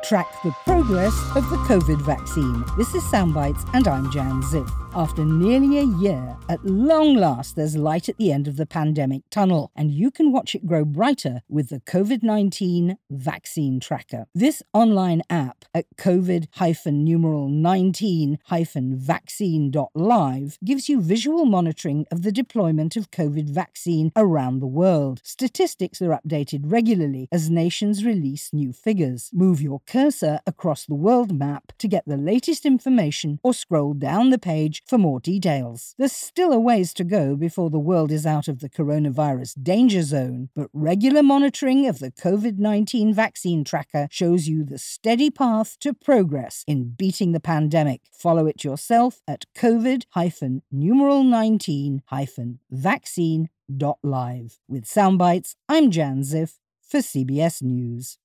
Track the progress of the COVID vaccine. This is Soundbites and I'm Jan Ziff. After nearly a year, at long last there's light at the end of the pandemic tunnel, and you can watch it grow brighter with the COVID-19 Vaccine Tracker. This online app at COVID-19-vaccine.live gives you visual monitoring of the deployment of COVID vaccine around the world. Statistics are updated regularly as nations release new figures. Move your cursor across the world map to get the latest information or scroll down the page for more details. There's still a ways to go before the world is out of the coronavirus danger zone, but regular monitoring of the COVID-19 Vaccine Tracker shows you the steady path to progress in beating the pandemic. Follow it yourself at COVID-19-vaccine.live. With Soundbites, I'm Jan Ziff for CBS News.